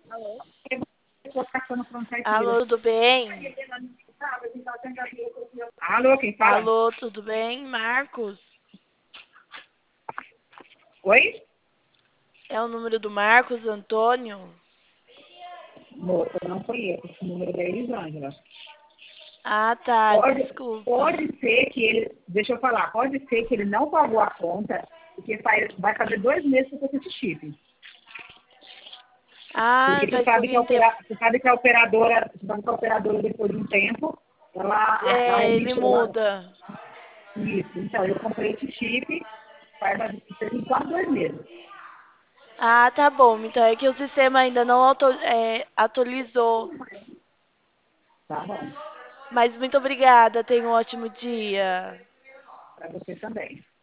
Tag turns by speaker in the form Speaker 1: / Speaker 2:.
Speaker 1: Alô? Colocação no frontal
Speaker 2: Alô,
Speaker 1: tira.
Speaker 2: tudo bem?
Speaker 1: Alô, quem fala?
Speaker 2: Alô, tudo bem? Marcos?
Speaker 1: Oi?
Speaker 2: É o número do Marcos Antônio?
Speaker 1: Moça, não foi eu. Esse número da Elisângela.
Speaker 2: Ah, tá,
Speaker 1: Pode,
Speaker 2: desculpa.
Speaker 1: pode ser que ele, deixa eu falar, pode ser que ele não pagou a conta, porque vai fazer 2 meses que eu tô com esse chip.
Speaker 2: Ah,
Speaker 1: Porque você
Speaker 2: faz
Speaker 1: sabe que a,
Speaker 2: pouquinho tempo.
Speaker 1: opera, você sabe que a operadora, depois de um tempo, ela
Speaker 2: É, ele
Speaker 1: emite,
Speaker 2: muda.
Speaker 1: isso. Então, eu comprei esse chip faz quase 2 meses.
Speaker 2: Ah, tá bom. Então é que o sistema ainda não atualizou.
Speaker 1: Tá bom.
Speaker 2: Mas muito obrigada. Tenha um ótimo dia.
Speaker 1: Para você também.